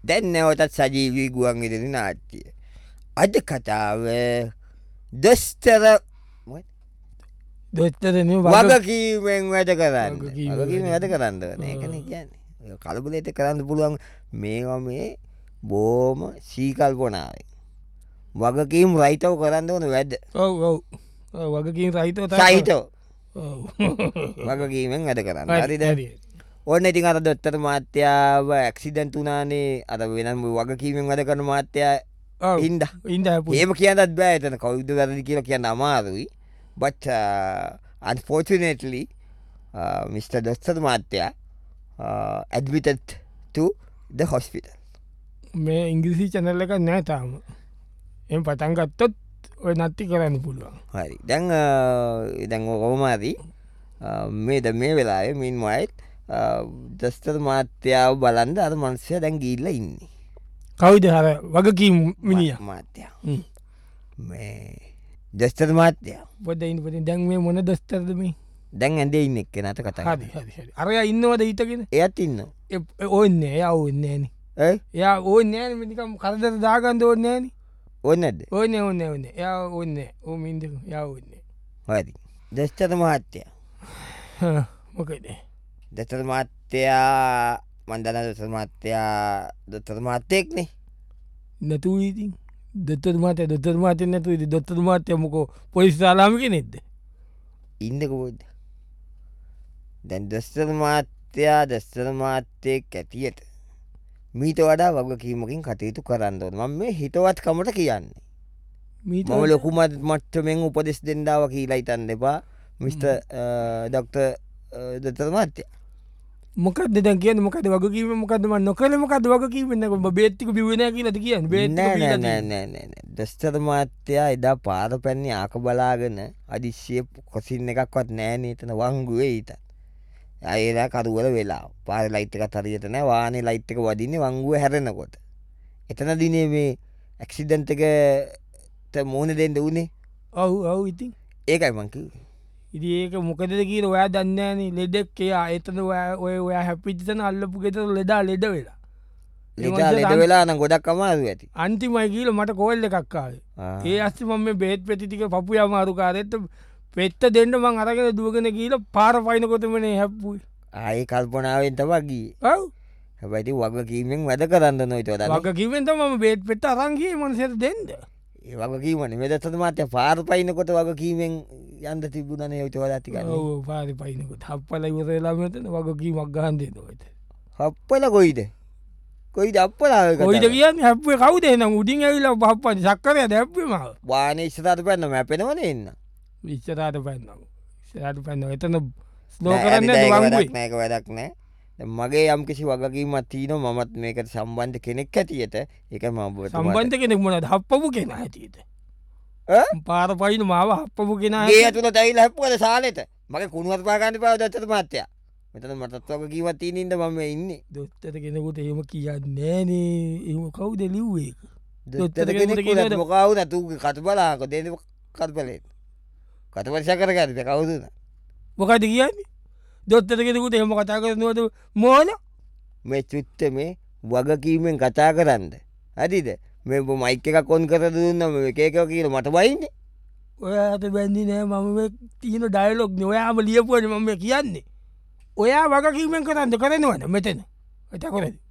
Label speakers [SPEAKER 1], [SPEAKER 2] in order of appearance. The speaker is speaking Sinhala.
[SPEAKER 1] දැන් නැවතත් සජීවී ගුවන් විදුලි නාට්‍ය. අද කතාව දොස්තර වගකීමෙන් වැඩ කරන්න. වගකීමෙන් වැඩ කරන්න ඕනේ. ඒකනේ කියන්නේ. කලබලයට කරන්න පුළුවන් මේවා මේ බොහොම සීකල්පනාවෙන්. වගකීම් රහිතව කරන්න ඕන වැඩ.
[SPEAKER 2] ඔව් ඔව්. වගකීම් රහිතව
[SPEAKER 1] සහිතව. වගකීමෙන් වැඩ කරන්න. හරිද? ඕන්න ඉතින් අර දොස්තර මහත්තයාව ඇක්සිඩන්ට් වුණානේ. අර වෙනම වගකීමෙන් වැඩ කරන මහත්තයා හින්දා. එහෙම කියන්නත් බෑ. එතන කවුද වැරදි කියලා කියන්න අමාරුයි. But unfortunately, Mr. Dostar Mathya admitted to the hospital.
[SPEAKER 2] මේ ඉංග්‍රීසි channel එක නෑ තාම. එම් පටන් ගත්තොත් ඔය නැති කරන්න පුළුවන්.
[SPEAKER 1] හරි. දැන් කොහොම හරි මේ වෙලාවේ meanwhile Dostar Mathyaව බලන්න අර මිනිස්සයා දැන් ගිහිල්ලා ඉන්නේ.
[SPEAKER 2] කවුද අර වගකීම් මිනිහා?
[SPEAKER 1] මාත්‍යා. මේ දොස්තර මහත්තයා.
[SPEAKER 2] පොඩ්ඩක් දැන් මේ මොන දොස්තරද මේ?
[SPEAKER 1] දැන් ඇඳේ ඉන්න එක්කෙනාට කතා කරා.
[SPEAKER 2] හරි. අරයා ඉන්නවද හිටගෙන?
[SPEAKER 1] එයාත් ඉන්නවා.
[SPEAKER 2] ඕන්නේ එයා ඕන්නේ නෑනේ. එයා ඕන්නේ නෑනේ මේ නිකන් කරදර දාගන්න ඕන්නේ නෑනේ.
[SPEAKER 1] ඕන්නේ නැද්ද?
[SPEAKER 2] ඕන්නේ. එයා ඕන්නේ. ඕ මින්ද එයා ඕන්නේ.
[SPEAKER 1] හරි. දොස්තර මහත්තයා.
[SPEAKER 2] මොකද?
[SPEAKER 1] දොස්තර මහත්තයා මන් දන්නා දොස්තර මහත්තයෙක්නේ.
[SPEAKER 2] නැතු ඉතින් දොස්තර මහත්තයා නැතු ඉතින් දොස්තර මහත්තයා මොකෝ පොලිස් ශාලාවක කෙනෙක්ද?
[SPEAKER 1] ඉන්නකෝ පොඩ්ඩ. දැන් දොස්තර මහත්තයෙක් ඇටියට මීට වඩා වගකීමකින් කටයුතු කරන්න ඕන. මම මේ හිතවත්කමට කියන්නේ. මම ලොකු මට්ටමින් උපදෙස් දෙන්න ආවා කියලා හිතන්න එපා. මිස්ටර් ડોක්ටර් දොස්තර මහත්තයා.
[SPEAKER 2] මොකක්ද දැන් කියන්නේ? මොකද වගකීම මොකද්ද? මම නොකලේ මොකද්ද වගකීම? නේද බේත් ටික බිව්වේ නැහැ කියලාද කියන්නේ? බේත් ටික බිව්ලා
[SPEAKER 1] නෑ. දොස්තර මහත්තයා එදා පාර පැන්නේ ආක බලාගෙන අදිස්සිය කොසින් එකක්වත් නෑනේ එතන වංගුවේ ඊට. ආයෙලා කරුවල වෙලා. පාරේ ලයිට් එකත් හරියට නෑ. වාහනේ ලයිට් එක වදින්නේ වංගුව හැරෙනකොට. එතනදීනේ මේ ඇක්සිඩන්ට් එකට මොන දෙන්න උනේ?
[SPEAKER 2] ඔව් ඉතින්.
[SPEAKER 1] ඒකයි මං කිව්වේ.
[SPEAKER 2] ඉතින් ඒක මොකදද කියලා ඔයා දන්නේ නෑනේ. ලෙඩෙක් එයා එතන ඔයා හැප්පිච්ච තැන අල්ලපු ගෙදර ලෙඩ වෙලා.
[SPEAKER 1] ලෙඩ වෙලා නම් ගොඩක් අමාරු ඇති.
[SPEAKER 2] අන්තිමයි කියලා මට කෝල් එකක් ආවේ. ඒ අස්සේ මම මේ බේත් පෙති ටික පපුවේ අමාරු කාරෙත් පෙත්ත දෙන්න මං අරගෙන දුවගෙන ගිහලා පාර පයින්නකොටමනේ හැප්පුවේ.
[SPEAKER 1] ආයේ කල්පනාවෙන් තමයි ගියේ.
[SPEAKER 2] ඔව්.
[SPEAKER 1] හැබැයි වගකීමෙන් වැඩ කරන්න නොයිට වඩා.
[SPEAKER 2] වගකීමෙන් තමයි මම බේත් පෙත්ත අරන් ගියේ මනසට දෙන්න.
[SPEAKER 1] ඒ වගකීමනේ මේ දොස්තර මහත්තයා පාර පයින්නකොට වගකීමෙන් යන්න තිබුණානේ ඊට වඩා ටිකක්.
[SPEAKER 2] ඔව් පාර පයින්නකොට හප්පල ඉවර වෙලා මෙතන වගකීමක් ගහන්න දෙනවා ඒත්.
[SPEAKER 1] හප්පල කොයිද අප්පලා
[SPEAKER 2] කොයිද කියන්නේ? හැප්පුවේ කවුද එහෙනම්? උඩින් ඇවිල්ලා හප්පන්නේ සක්කරයද හැප්පුවේ මාව?
[SPEAKER 1] වාහනේ ඉස්සරහට පැන්න මැපෙනවනේ එන්න.
[SPEAKER 2] ඉස්සරහට පැන්නවා. එතන ස්ලෝ කරන්නේ වංගුවේ.
[SPEAKER 1] නෑ වැඩක් නෑ. මගේ යම් කිසි වගකීමක් තියෙනවා. මමත් මේකට සම්බන්ධ කෙනෙක් හැටියට ඒක මම ඔබට
[SPEAKER 2] සම්බන්ධ කෙනෙක් මොනවද? හප්පපු කෙනා හැටියට. පාර පයින් මාව හප්පපු කෙනා
[SPEAKER 1] ගේ ඇතුළට ඇවිල්ලා හැප්පුවද සාලෙට? මගේ කුණුවත් පා ගන්න එපා දොස්තර මහත්තයා. මෙතන මටත් වගකීමක් තියෙන ඉඳ මම ඉන්නේ.
[SPEAKER 2] දොස්තර කෙනෙකුට එහෙම කියන්නේ නෑනේ. එහෙම කවුද ලිව්වේ ඒක?
[SPEAKER 1] දොස්තර කෙනෙකුට මොකව වුණත් ඌ කට බලාක දෙන්නේ කල්පලේ. කට පරික්ෂා කරගන්න කවුද උනා?
[SPEAKER 2] මොකද කියන්නේ? දොස්තර කෙනෙකුට එහෙම කතා කරනවද මොන?
[SPEAKER 1] මේ චුත්තමේ වගකීමෙන් කතා කරන්න. හරිද? මේ මයික් එකක් ඔන් කරලා දුන්නා මේ එක එක කියලා මට බයින්නේ.
[SPEAKER 2] ඔයාට බැන්නේ නෑ. මම මේ තියෙන ඩයලොග් නේ. ඔයාම ලියපුවනේ මම කියන්නේ. ඔයා වගකීමෙන් කරනවද මෙතන? එතකොට